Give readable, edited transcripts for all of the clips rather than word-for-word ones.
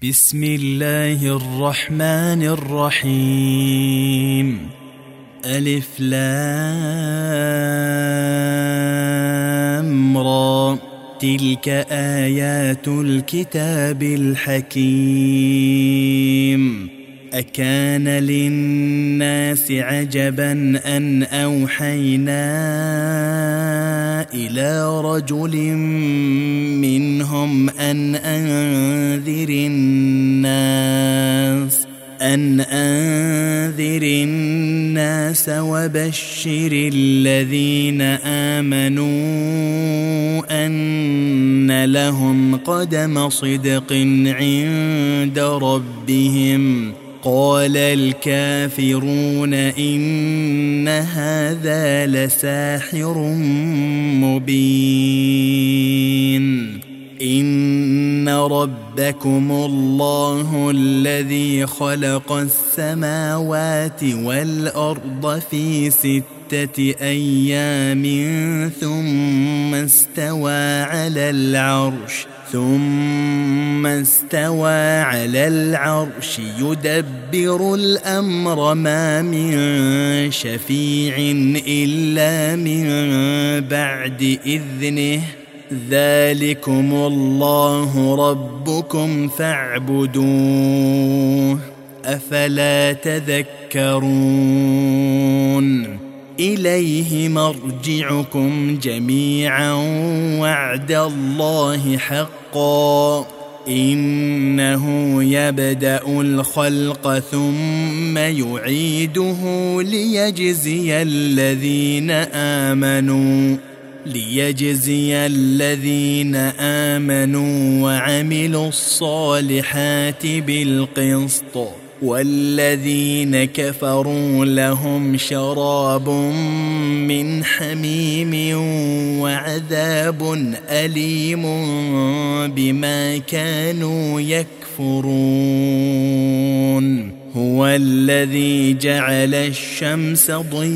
بسم الله الرحمن الرحيم. ألف لام را، تلك آيات الكتاب الحكيم. أكان للناس عجبا أن أوحينا إلى رجل منهم أن أنذر الناس وبشر الذين آمنوا أن لهم قدم صدق عند ربهم. قال الكافرون إن هذا لساحر مبين. إن ربكم الله الذي خلق السماوات والأرض في 6 أيام ثم استوى على العرش يدبر الأمر ما من شفيع إلا من بعد إذنه. ذلكم الله ربكم فاعبدوه أفلا تذكرون. إليه مرجعكم جميعا وعد الله حقا. إنه يبدأ الخلق ثم يعيده ليجزي الذين آمنوا وعملوا الصالحات بالقسط، والذين كفروا لهم شراب من حميم وعذاب أليم بما كانوا يكفرون. هو الذي جعل الشمس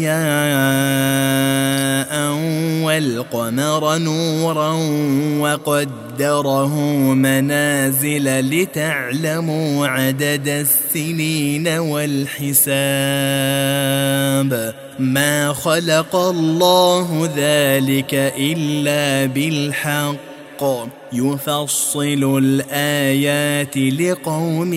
ضياء والقمر نورا وقدره منازل لتعلموا عدد السنين والحساب. ما خلق الله ذلك إلا بالحق يفصل الآيات لقوم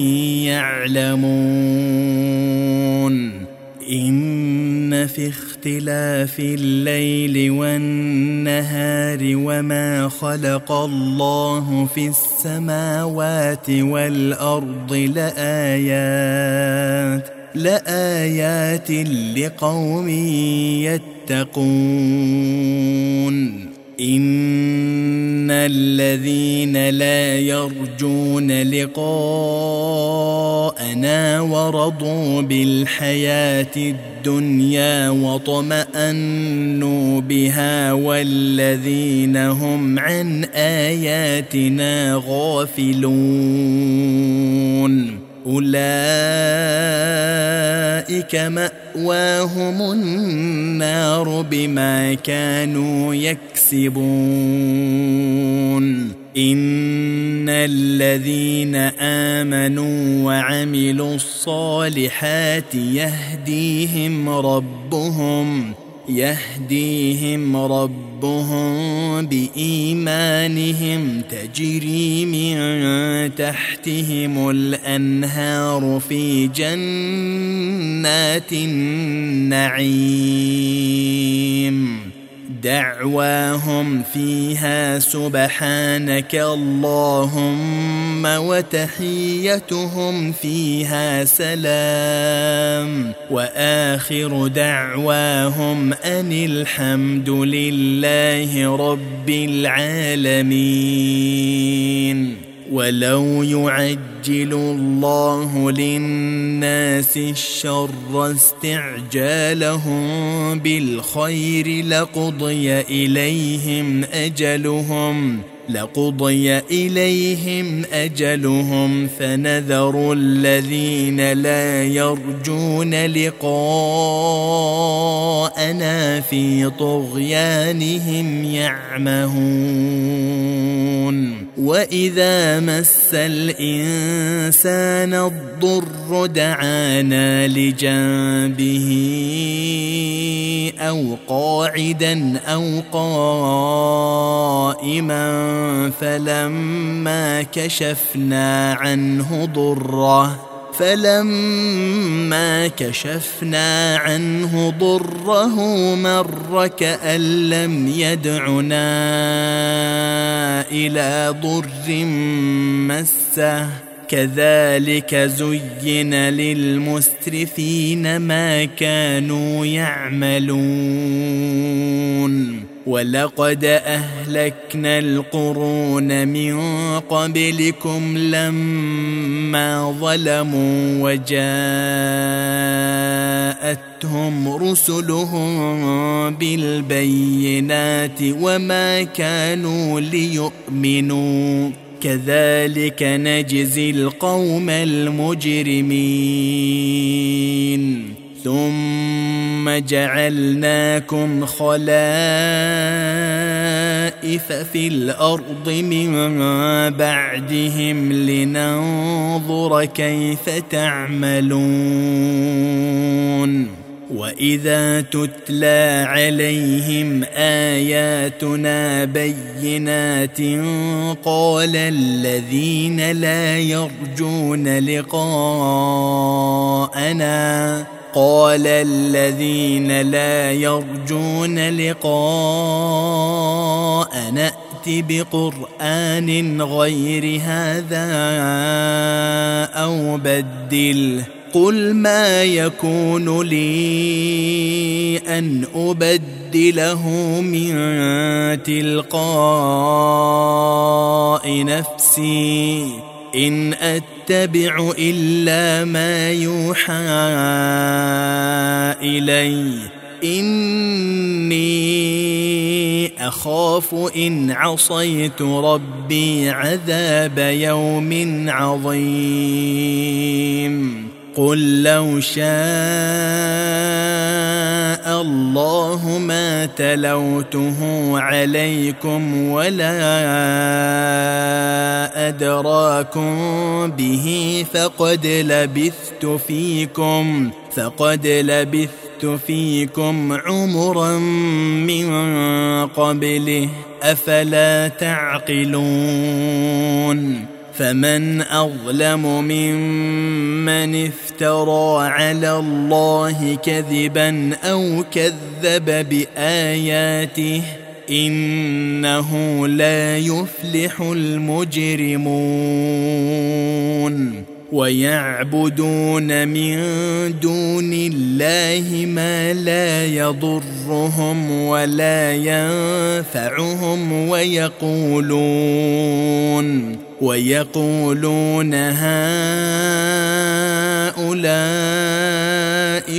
يعلمون. إن في اختلاف الليل والنهار وما خلق الله في السماوات والأرض لآيات لقوم يتقون. إن الذين لا يرجون لقاءنا ورضوا بالحياة الدنيا واطمأنوا بها والذين هم عن آياتنا غافلون أولئك مأواهم النار بما كانوا يكسبون. إن الذين آمنوا وعملوا الصالحات يهديهم ربهم بإيمانهم تجري من تحتهم الأنهار في جنات النعيم. دعواهم فيها سبحانك اللهم وتحيتهم فيها سلام. وآخر دعواهم أن الحمد لله رب العالمين. ولو يعجل الله للناس الشر استعجالهم بالخير لقضي إليهم أجلهم فنذر الذين لا يرجون لقاءنا في طغيانهم يعمهون. وإذا مس الإنسان الضر دعانا لجنبه أو قاعدا أو قائما فلما كشفنا عنه ضره مر كأن لم يدعنا إلى ضر مسه كذلك زين للمسرفين ما كانوا يعملون ولقد أهلكنا القرون من قبلكم لما ظلموا وجاءتهم رسلهم بالبينات وما كانوا ليؤمنوا كذلك نجزي القوم المجرمين ثم جعلناكم خلائف في الأرض من بعدهم لننظر كيف تعملون وإذا تتلى عليهم آياتنا بينات قال الذين لا يرجون لقاءنا ائت بقرآن غير هذا أو بدله قل ما يكون لي أن أبدله من تلقاء نفسي إن أتبع إلا ما يوحى إلي إني أخاف إن عصيت ربي عذاب يوم عظيم قل لو شاء الله ما تلوته عليكم ولا أدراكم به فقد لبثت فيكم عمرا من قبله أفلا تعقلون فمن أظلم ممن افترى على الله كذبا أو كذب بآياته إنه لا يفلح المجرمون ويعبدون من دون الله ما لا يضرهم ولا ينفعهم ويقولون هؤلاء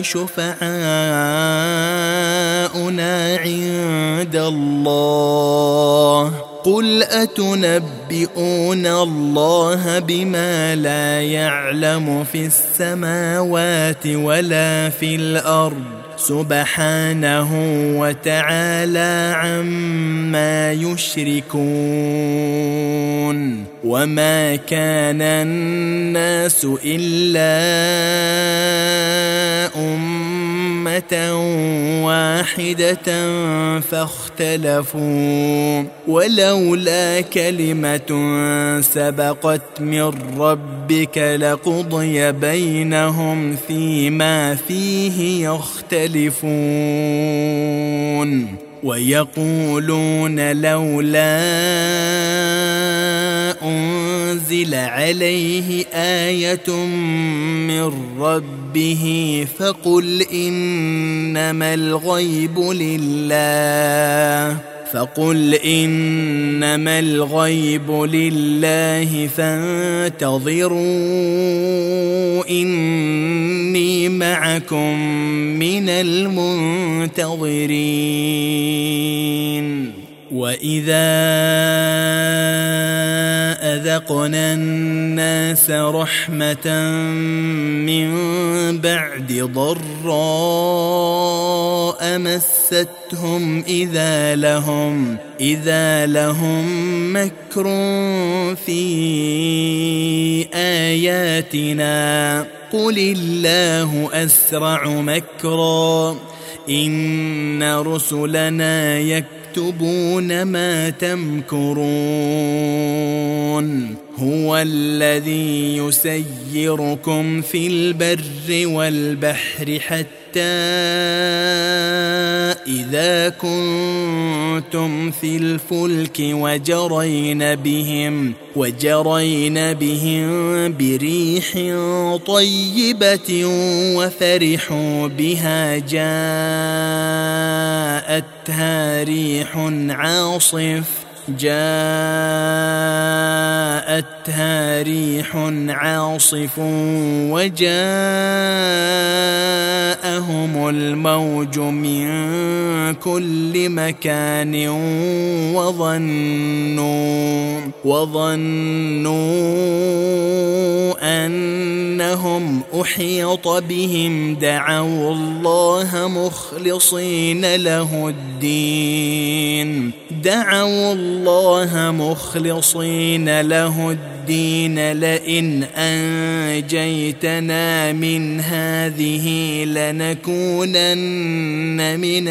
شفعاؤنا عند الله قل أتنبئون الله بما لا يعلم في السماوات ولا في الأرض سبحانه وتعالى عما يشركون وما كان الناس إلا أمة واحدة فاختلفوا ولولا كلمة سبقت من ربك لقضي بينهم فيما فيه يختلفون ويقولون لولا أنزل عليه آية من ربه فقل إنما الغيب لله فانتظروا إني معكم من المنتظرين وإذا أذقنا الناس رحمة من بعد ضراء مستهم إذا لهم مكر في آياتنا قل الله أسرع مكرا إن رسلنا يكتبون ما تمكرون هو الذي يسيركم في البر والبحر حتى إذا كنتم في الفلك وجرين بهم بريح طيبة وفرحوا بها جاءتها ريح عاصف وجاءهم الموج من كل مكان وظنوا أنهم أحيط بهم دعوا الله مخلصين له الدين لئن أنجيتنا من هذه لنكونن من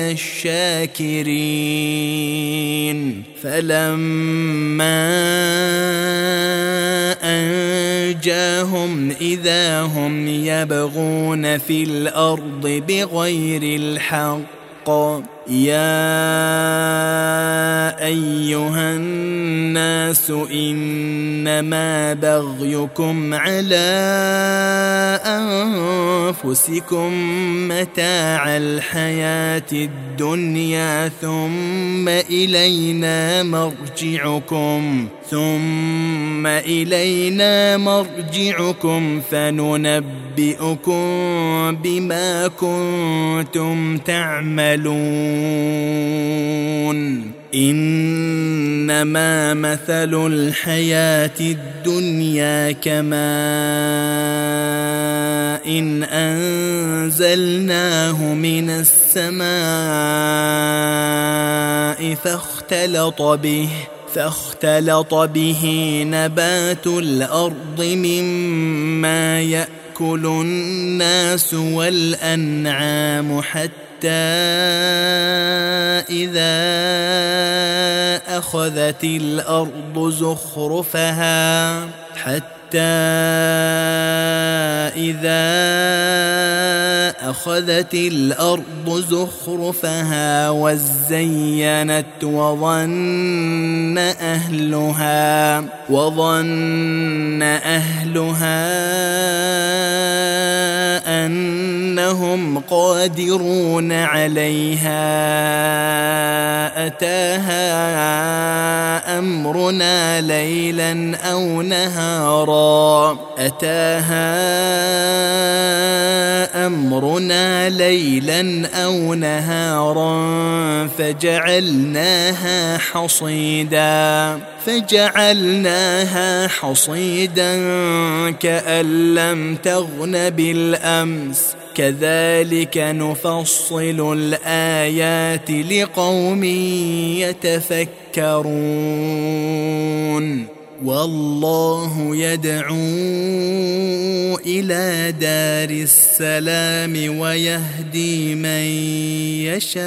الشاكرين فلما أنجاهم إذا هم يبغون في الأرض بغير الحق يا أيها الناس إنما بغيكم على أنفسكم متاع الحياة الدنيا ثم إلينا مرجعكم فننبئكم بما كنتم تعملون إنما مثل الحياة الدنيا كماء إن أنزلناه من السماء فاختلط به نبات الأرض مما يأكل الناس والأنعام حتى إذا أخذت الأرض زخرفها وزينت وظن أهلها أنهم قادرون عليها أتاها أمرنا ليلا أو نهارا فجعلناها حصيدا كأن لم تغن بالأمس كذلك نفصل الآيات لقوم يتفكرون والله يدعو إلى دار السلام ويهدي من يشاء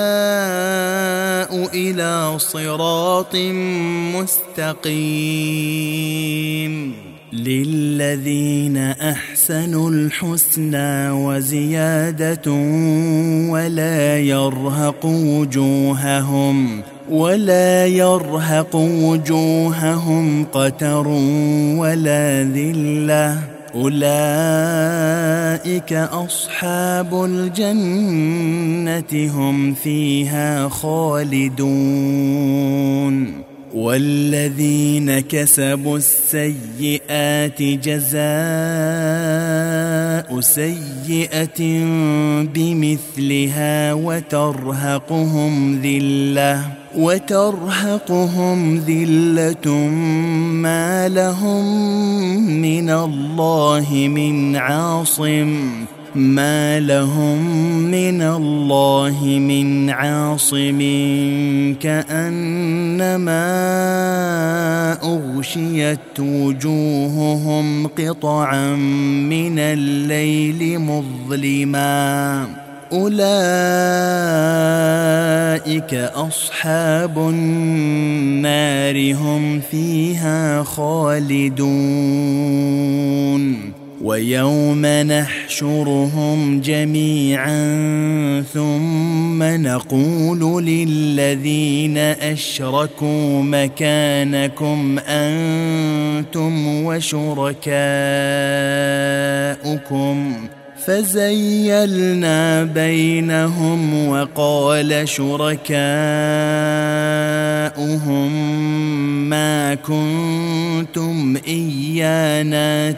إلى صراط مستقيم للذين أحسنوا الحسنى وزيادة ولا يرهق وجوههم قتر ولا ذلة أولئك أصحاب الجنة هم فيها خالدون والذين كسبوا السيئات جزاء سيئة بمثلها وترهقهم ذلة وترهقهم ذلة ما لهم من الله من عاصم كأنما أغشيت وجوههم قطعا من الليل مظلما أولئك أصحاب النار هم فيها خالدون ويوم نحشرهم جميعا ثم نقول للذين أشركوا مكانكم أنتم وشركاؤكم فزيلنا بينهم وقال شركاؤهم ما كنتم إيانا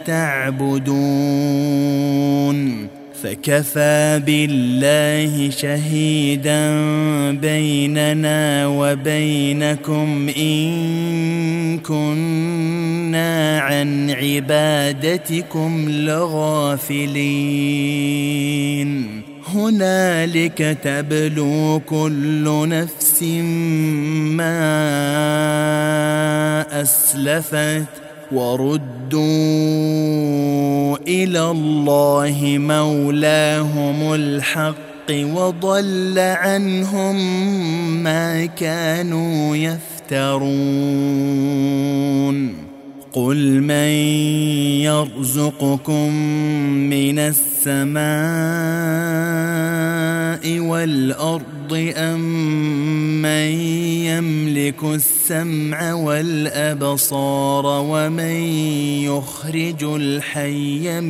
تعبدون فكفى بالله شهيدا بيننا وبينكم إن كنا عن عبادتكم لغافلين هنالك تبلو كل نفس ما أسلفت وردوا إلى الله مولاهم الحق وضل عنهم ما كانوا يفترون قل من يرزقكم من السماء والأرض أم من يملك السمع والأبصار ومن يخرج الحي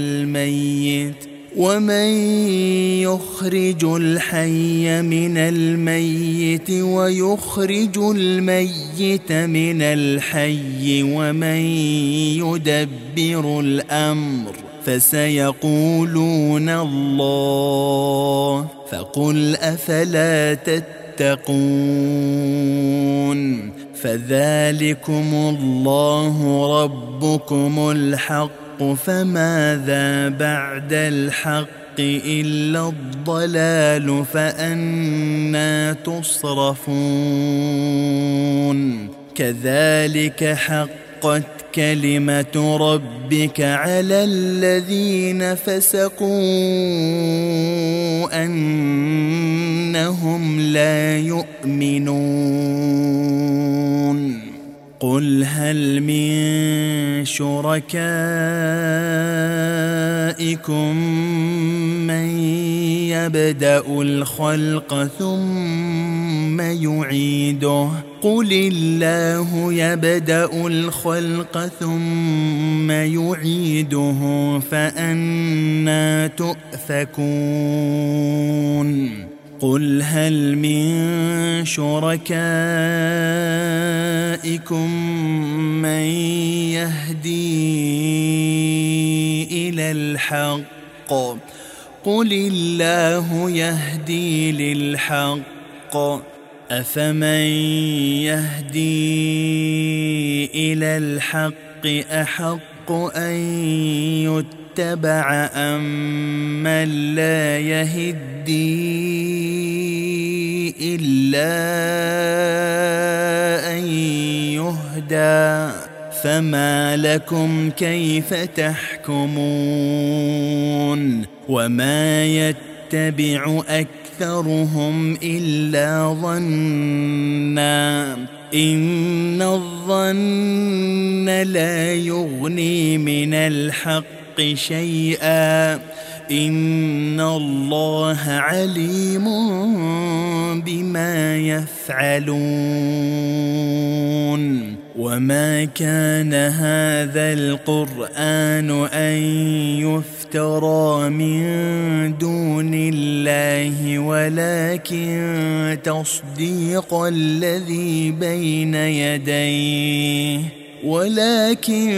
من الميت ويخرج الميت من الحي ومن يدبر الأمر فسيقولون الله فقل أفلا تتقون فذلكم الله ربكم الحق فماذا بعد الحق إلا الضلال فأنى تصرفون كذلك حقت كلمة ربك على الذين فسقوا أنهم لا يؤمنون قل هل من شركائكم من يبدأ الخلق ثم يعيده قل الله يبدأ الخلق ثم يعيده فأنى تؤفكون قل هل من شركائكم من يهدي إلى الحق قل الله يهدي للحق أفمن يهدي إلى الحق أحق أن يتبع أم من لا يهدي إلا أن يهدى فما لكم كيف تحكمون وما يتبع أكثرهم إلا ظنا إن الظن لا يغني من الحق شيئا إن الله عليم بما يفعلون وما كان هذا القرآن أن يفترى من دون الله ولكن تصديق الذي بين يديه ولكن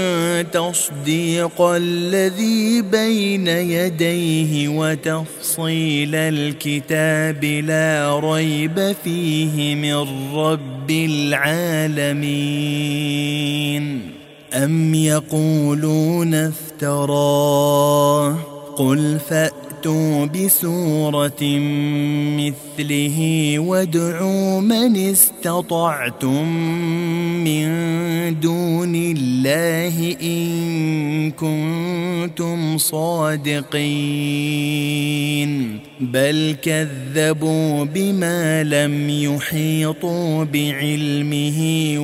تصديق الذي بين يديه وتفصيل الكتاب لا ريب فيه من رب العالمين. أم يقولون افتراه قل فأتوا بسورة مثله وادعوا من استطعتم من دون الله إن كنتم صادقين بل كذبوا بما لم يحيطوا بعلمه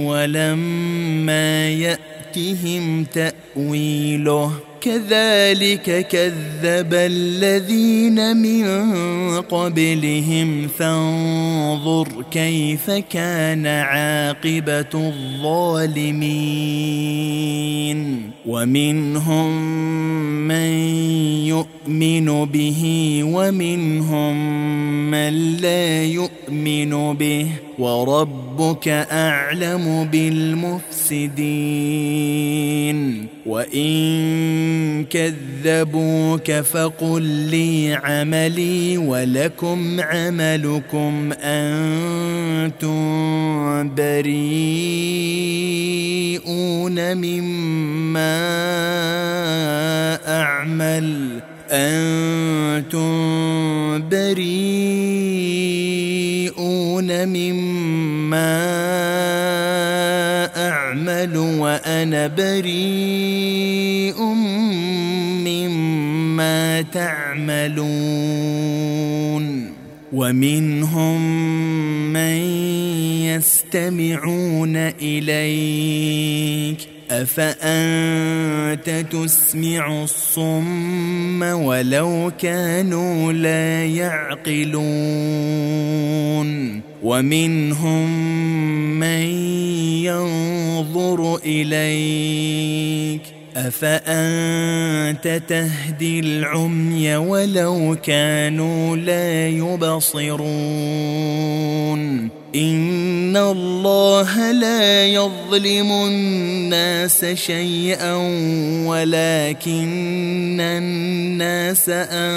ولما يأتهم تأويله كذلك كذب الذين من قبلهم فانظر كيف كان عاقبة الظالمين. ومنهم من يؤمن به ومنهم من لا يؤمن به وربك أعلم بالمفسدين. وإن كذبوك فقل لي عملي ولكم عملكم أنتم بريئون مما أعمل وأنا بريء مما تعملون. ومنهم من يستمعون إليك أفأنت تسمع الصم ولو كانوا لا يعقلون. ومنهم من ينظر إليك أفأنت تهدي العمي ولو كانوا لا يبصرون. إن الله لا يظلم الناس شيئا ولكن الناس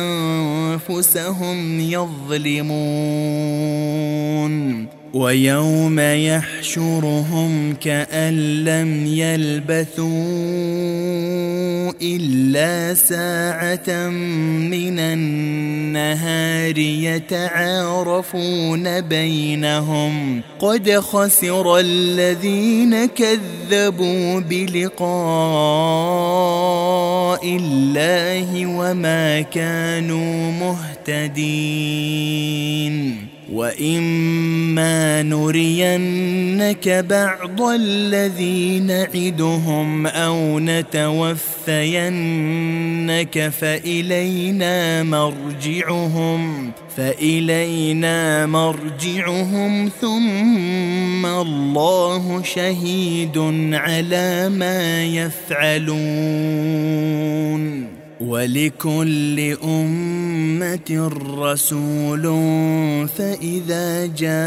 أنفسهم يظلمون. ويوم يحشرهم كأن لم يلبثوا إلا ساعة من النهار يتعارفون بينهم قد خسر الذين كذبوا بلقاء الله وما كانوا مهتدين. وإما نرينك بعض الذي نعدهم أو نتوفينك فإلينا مرجعهم ثم الله شهيد على ما يفعلون. ولكل أمة رسول فإذا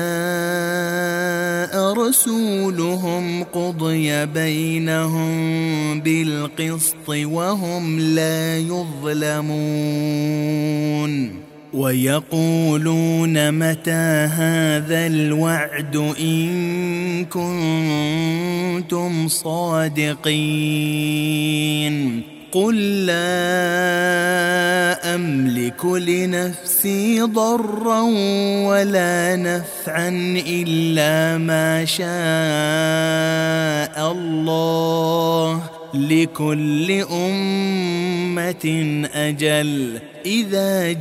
جاء رسولهم قضي بينهم بالقسط وهم لا يظلمون. ويقولون متى هذا الوعد إن كنتم صادقين قل لا أملك لنفسي ضرا ولا نفعا إلا ما شاء الله لكل أمة أجل إذا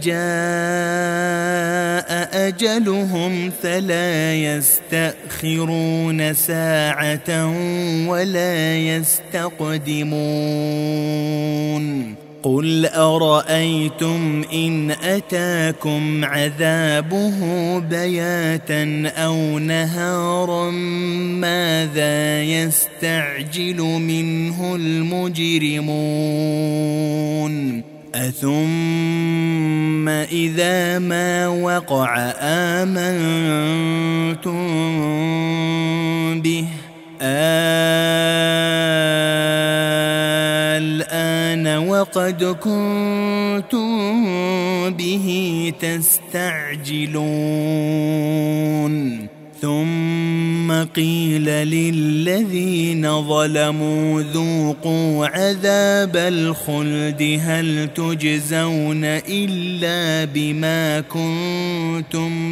جاء أجلهم فلا يستأخرون ساعة ولا يستقدمون. قل أرأيتم إن أتاكم عذابه بياتا أو نهارا ماذا يستعجل منه المجرمون أثم إذا ما وقع آمنتم به الآن وقد كنتم به تستعجلون ثم قيل للذين ظلموا ذوقوا عذاب الخلد هل تجزون إلا بما كنتم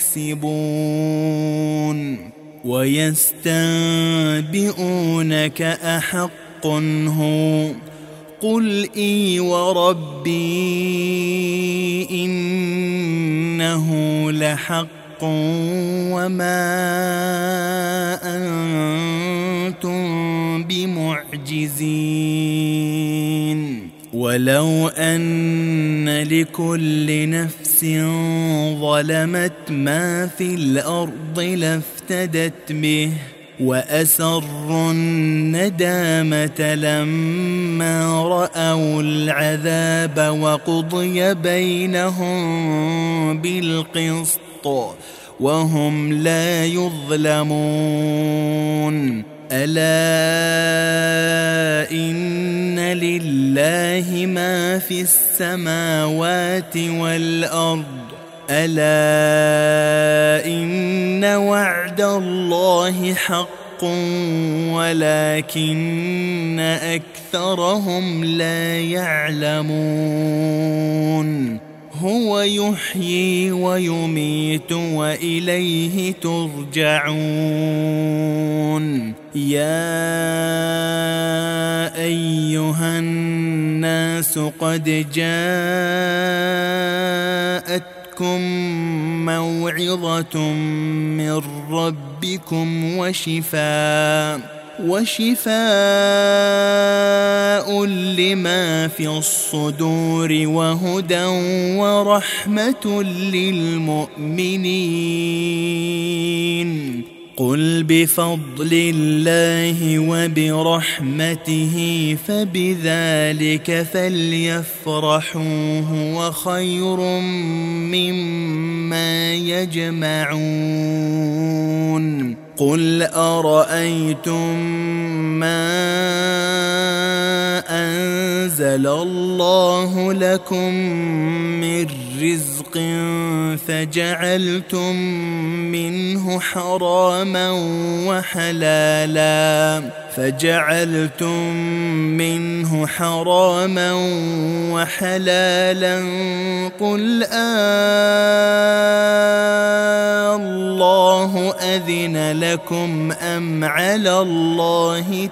تكسبون ويستنبئونك أحق هو قل إي وربي إنه لحق وما أنتم بمعجزين ولو أن لكل نفس ظلمت ما في الأرض لافتدت به وأسروا الندامة لما رأوا العذاب وقضي بينهم بالقسط وهم لا يظلمون ألا إن لله ما في السماوات والأرض ألا إن وعد الله حق ولكن أكثرهم لا يعلمون هو يحيي ويميت وإليه ترجعون يا أيها الناس قد جاءتكم موعظة من ربكم وشفاء لما في الصدور وهدى ورحمة للمؤمنين قل بفضل الله وبرحمته فبذلك فليفرحوا هو خير مما يجمعون قل أرأيتم ما أنزل الله لكم من رزق فجعلتم منه حراما وحلالا قل الله أذن لكم أم على الله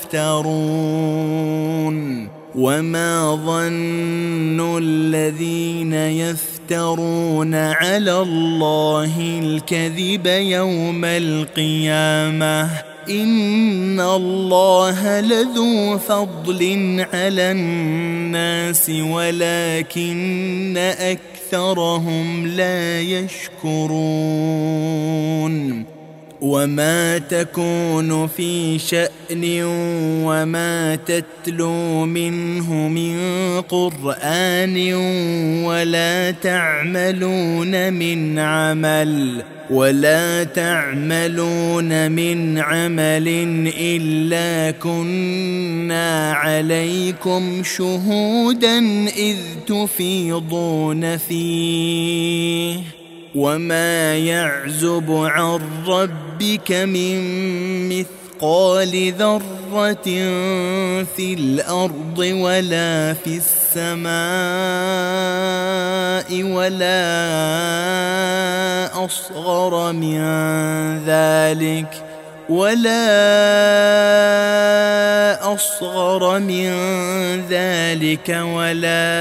تفترون وما ظن الذين يفترون على الله الكذب يوم القيامة إن الله لذو فضل على الناس ولكن أكثرهم لا يشكرون وما تكون في شأن وما تتلو منه من قرآن ولا تعملون من عمل إلا كنا عليكم شهودا إذ تفيضون فيه وما يعزب عن ربك من مثقال ذرة في الأرض ولا في السماء ولا أصغر من ذلك ولا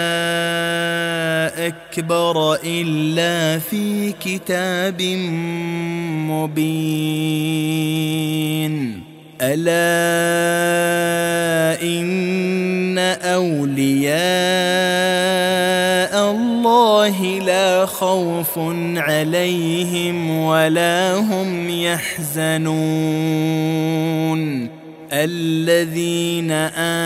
أكبر إلا في كتاب مبين ألا إن أولياء الله لا خوف عليهم ولا هم يحزنون الذين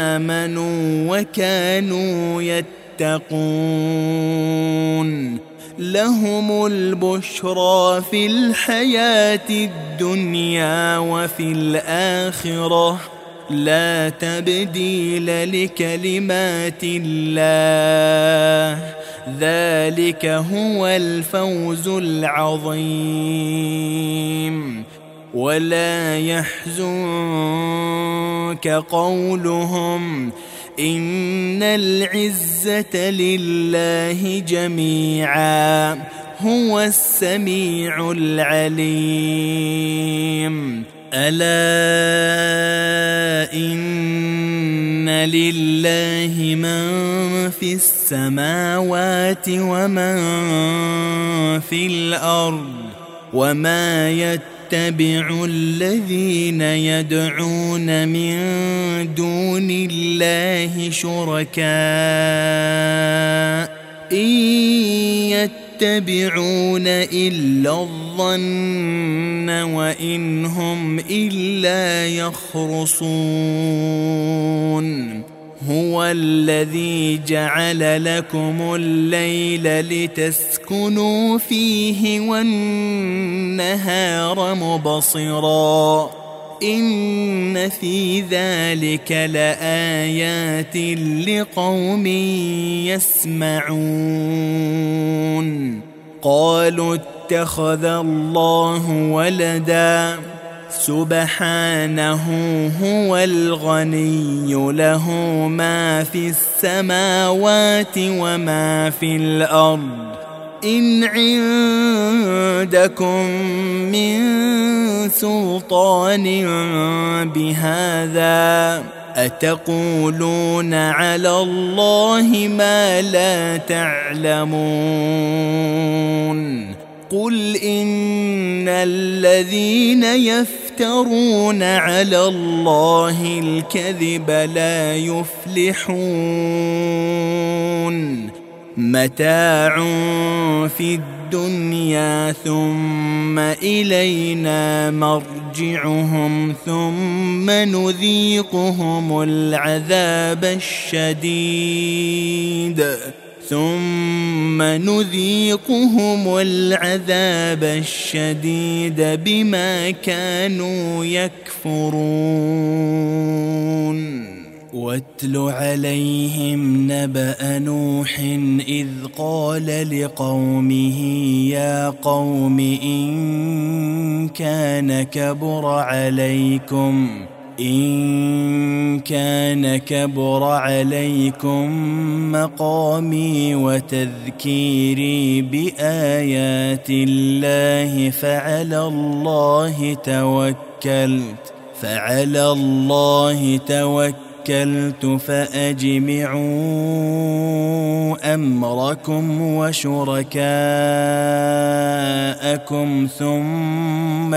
آمنوا وكانوا يتقون لهم البشرى في الحياة الدنيا وفي الآخرة لا تبديل لكلمات الله ذلك هو الفوز العظيم. ولا يحزنك قولهم إن العزة لله جميعا هو السميع العليم. ألا إن لله من في السماوات ومن في الأرض وما يتبع الذين يدعون من دون الله شركاء إن يتبعون إلا الظن وإن هم إلا يخرصون. هو الذي جعل لكم الليل لتسكنوا فيه والنهار مبصرا إن في ذلك لآيات لقوم يسمعون. قالوا اتخذ الله ولدا سبحانه هو الغني له ما في السماوات وما في الأرض إن عندكم من سلطان بهذا أتقولون على الله ما لا تعلمون. قل إن الذين يفترون على الله الكذب لا يفلحون. متاع في الدنيا ثم إلينا مرجعهم ثم نذيقهم العذاب الشديد بما كانوا يكفرون. واتل عليهم نبأ نوح إذ قال لقومه يا قوم إن كان كبر عليكم مقامي وتذكيري بآيات الله فعلى الله توكلت فأجمعوا أمركم وشركاءكم ثم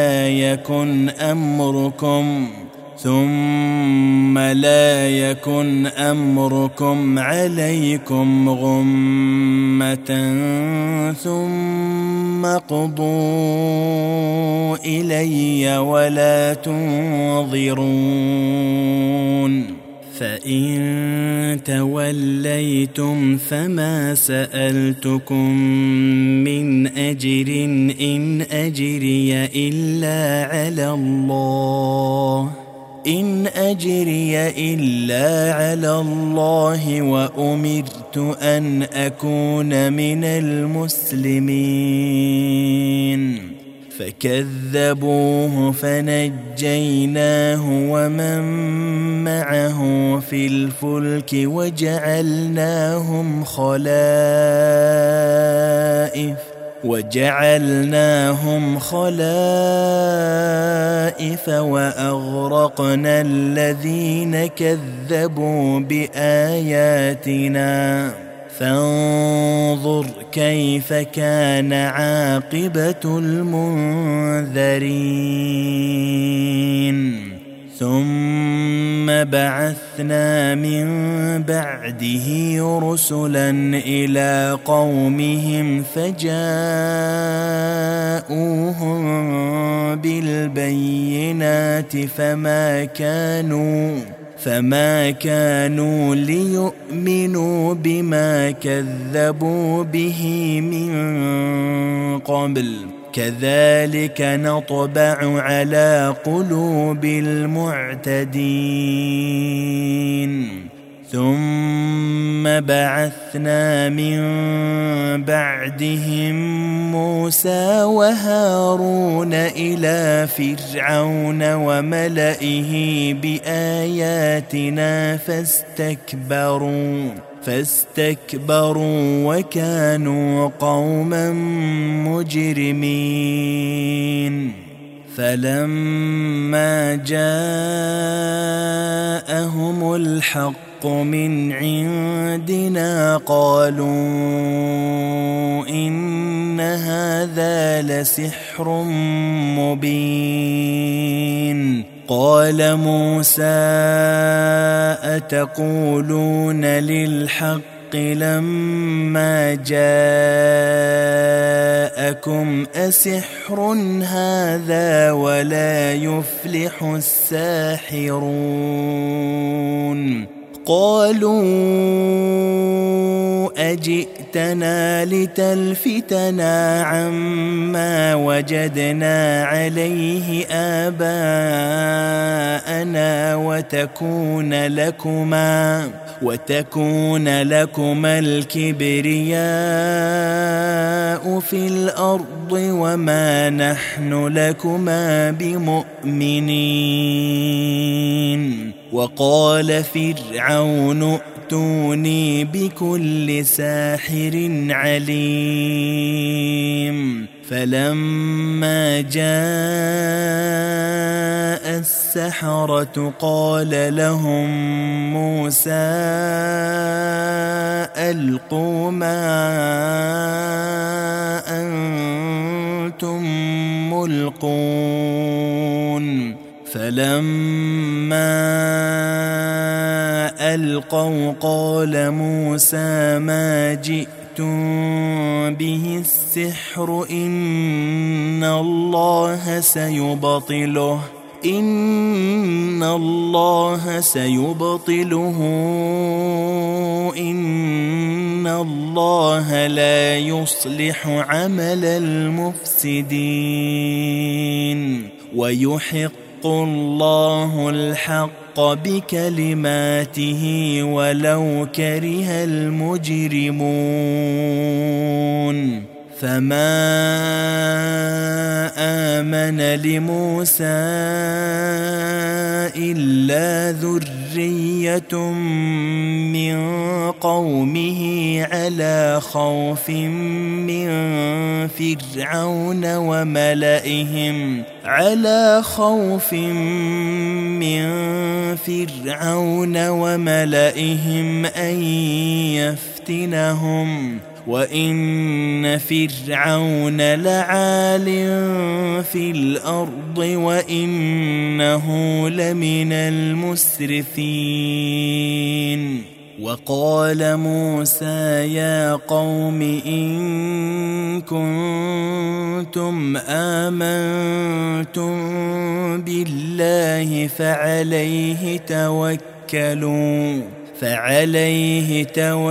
لا يكن أمركم عليكم غمة ثم قضوا إلي ولا تنظرون. فإن توليتم فما سألتكم من أجر إن أجري إلا على الله وأمرت أن أكون من المسلمين. فكذبوه فنجيناه ومن معه في الفلك وجعلناهم خلائف وأغرقنا الذين كذبوا بآياتنا فانظر كيف كان عاقبة المنذرين. ثم بعثنا من بعده رسلا إلى قومهم فجاءوهم بالبينات فما كانوا ليؤمنوا بما كذبوا به من قبل كذلك نطبع على قلوب المعتدين ثم بعثنا من بعدهم موسى وهارون إلى فرعون وملئه بآياتنا فاستكبروا وكانوا قوما مجرمين فلما جاءهم الحق من عندنا قالوا إن هذا لسحر مبين قال موسى أتقولون للحق لما جاءكم أسحر هذا ولا يفلح الساحرون قالوا أجئتنا لتلفتنا عما وجدنا عليه آباءنا وتكون لكما الكبرياء في الأرض وما نحن لكما بمؤمنين وقال فرعون ائتوني بكل ساحر عليم فلما جاء السحرة قال لهم موسى ألقوا ما أنتم ملقون فلما ألقوا قال موسى ما جئتم به السحر إن الله سيبطله إن الله لا يصلح عمل المفسدين ويحق الله الحق بكلماته ولو كره المجرمون فما آمن لموسى إلا ذرية من قومه على خوف من فرعون وملئهم أن يفتنهم وإن فرعون لعال في الأرض وإنه لمن المسرفين وقال موسى يا قوم إن كنتم آمنتم بالله فعليه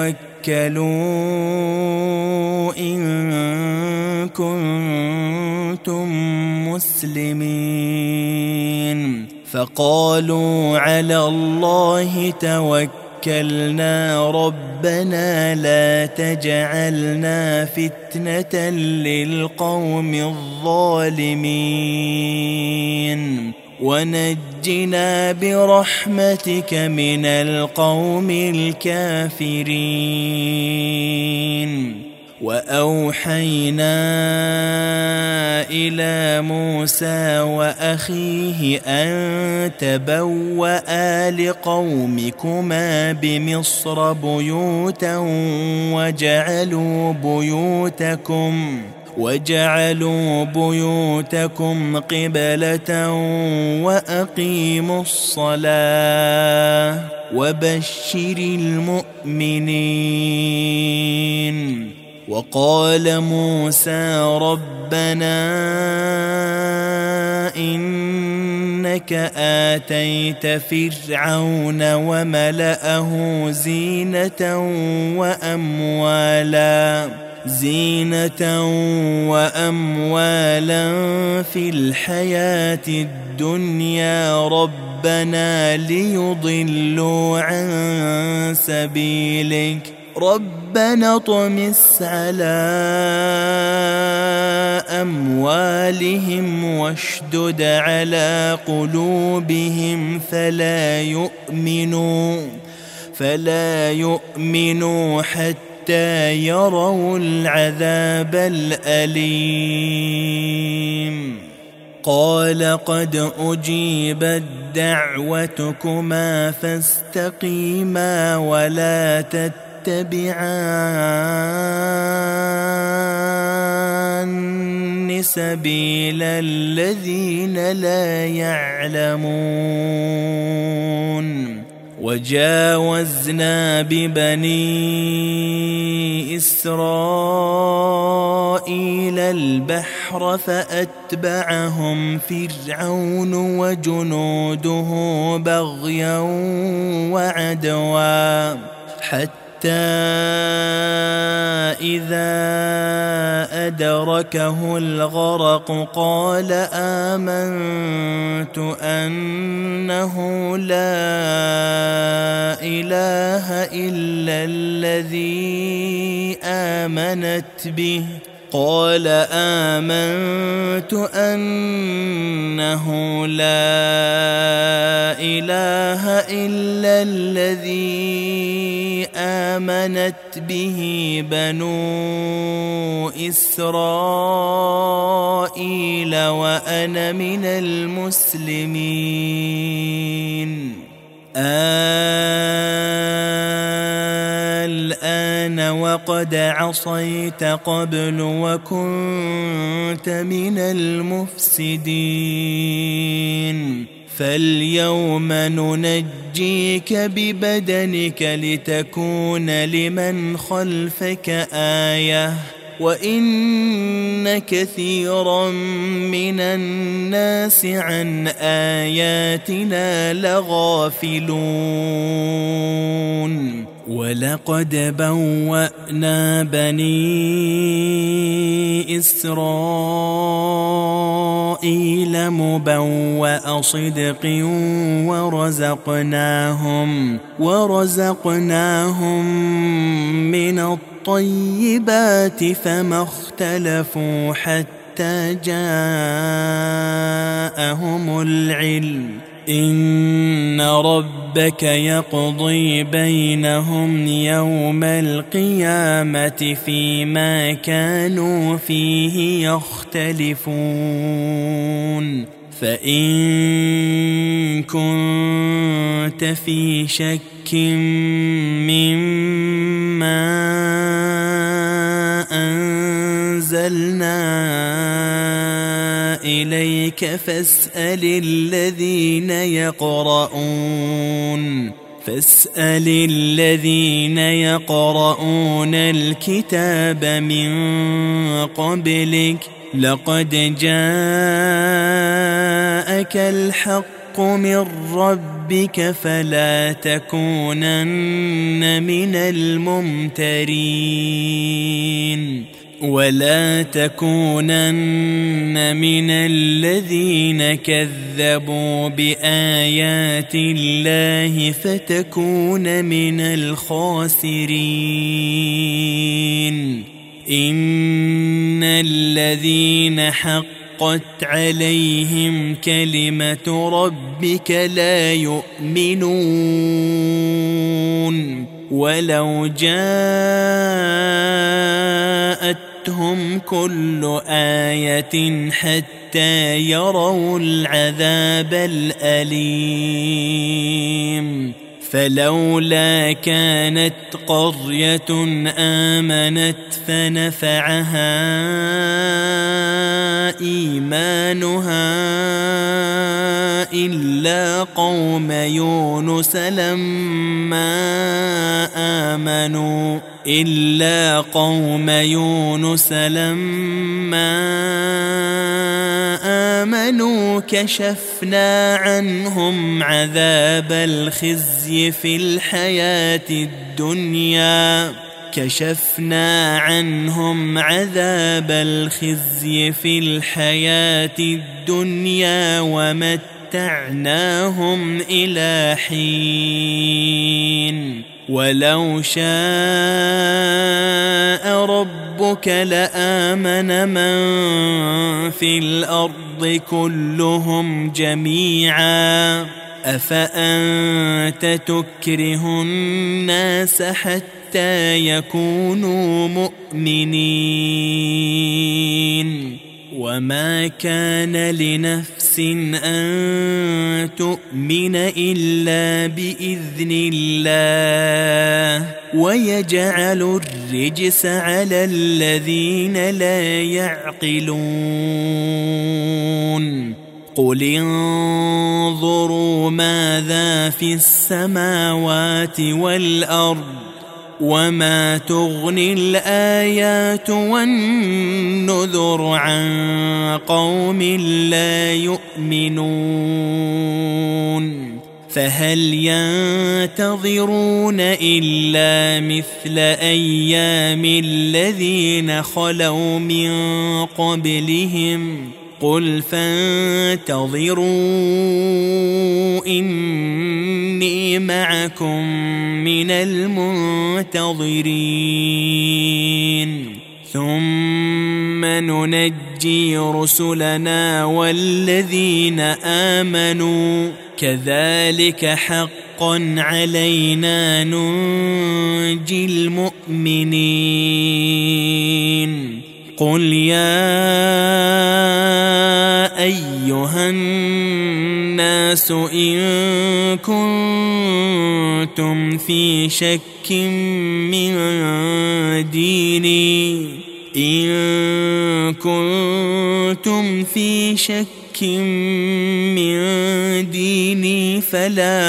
توكلوا إن كنتم مسلمين فقالوا على الله توكلنا ربنا لا تجعلنا فتنة للقوم الظالمين ونجنا برحمتك من القوم الكافرين وأوحينا إلى موسى وأخيه أن تبوأ لقومكما بمصر بيوتا وجعلوا بيوتكم قبلة وأقيموا الصلاة وبشر المؤمنين وقال موسى ربنا إنك إنك آتيت فرعون وملأه زينة وأموالا في الحياة الدنيا ربنا ليضلوا عن سبيلك ربنا اطمس على أموالهم واشدد على قلوبهم فلا يؤمنوا حتى يروا العذاب الأليم. قال قد أجيبت دعوتكما فاستقيما ولا تتبعان سبيل الذين لا يعلمون. وجاوزنا ببني إسرائيل البحر فأتبعهم فرعون وجنوده بغيا وعدوا حتى إذا أدركه الغرق قال آمنت أنه لا إله إلا الذي آمنت به بنو إسرائيل وأنا من المسلمين. الآن وقد عصيت قبل وكنت من المفسدين فاليوم ننجيك ببدنك لتكون لمن خلفك آية وإن كثيرا من الناس عن آياتنا لغافلون. ولقد بوأنا بني إسرائيل مبوأ صدق ورزقناهم من الطيبات فما اختلفوا حتى جاءهم العلم. إن ربك يقضي بينهم يوم القيامة فيما كانوا فيه يختلفون. فإن كنت في شك مما أنزلنا إليك فاسأل الذين يقرؤون الكتاب من قبلك لقد جاءك الحق من ربك فلا تكونن من الممترين ولا تكونن من الذين كذبوا بآيات الله فتكون من الخاسرين. إن الذين حقت عليهم كلمة ربك لا يؤمنون ولو جاءتهم كل آية حتى يروا العذاب الأليم. فلولا كانت قرية آمنت فنفعها إيمانها إلا قوم يونس لما آمنوا إلا قوم يونس لما آمنوا كشفنا عنهم عذاب الخزي في الحياة الدنيا ومتعناهم إلى حين ولو شاء ربك لآمن من في الأرض كلهم جميعا أفأنت تكره الناس حتى يكونوا مؤمنين وما كان لنفس أن تؤمن إلا بإذن الله ويجعل الرجس على الذين لا يعقلون قل انظروا ماذا في السماوات والأرض وما تغني الآيات والنذر عن قوم لا يؤمنون فهل ينتظرون إلا مثل أيام الذين خلوا من قبلهم قل فانتظروا إني معكم من المنتظرين ثم ننجي رسلنا والذين آمنوا كذلك حقا علينا ننجي المؤمنين قل يا أيها الناس إن كنتم في شك من ديني فلا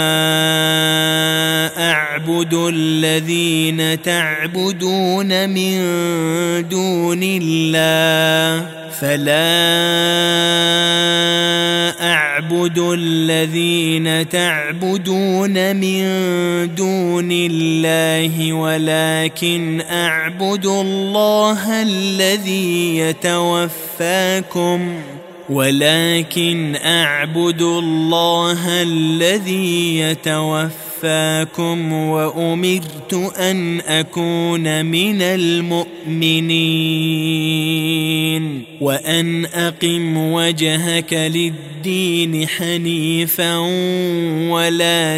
أعبد الذين تعبدون من دون الله ولكن أعبد الله الذي يتوفاكم وأمرت أن أكون من المؤمنين وأن أقم وجهك للدين حنيفا ولا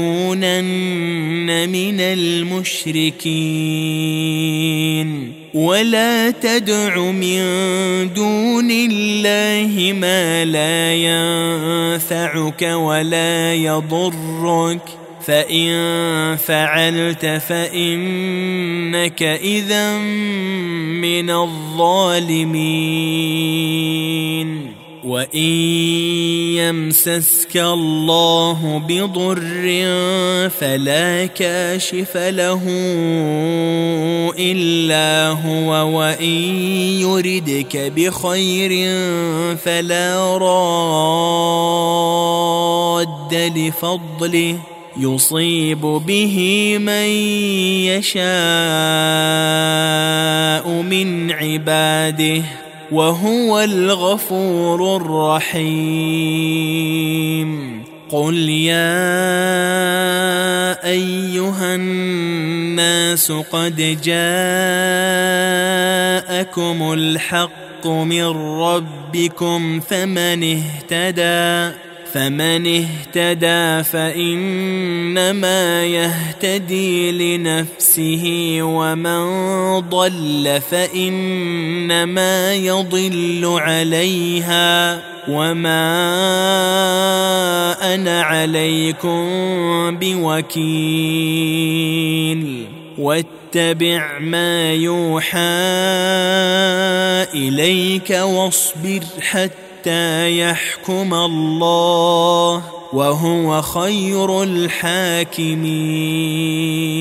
تكونن من المشركين ولا تدع من دون الله ما لا ينفعك ولا يضرك فإن فعلت فإنك إذا من الظالمين وإن يمسسك الله بضر فلا كاشف له إلا هو وإن يردك بخير فلا راد لفضله يصيب به من يشاء من عباده وهو الغفور الرحيم قل يا أيها الناس قد جاءكم الحق من ربكم فمن اهتدى فإنما يهتدي لنفسه ومن ضل فإنما يضل عليها وما أنا عليكم بوكيل واتبع ما يوحى إليك واصبر حتى يحكم الله وهو خير الحاكمين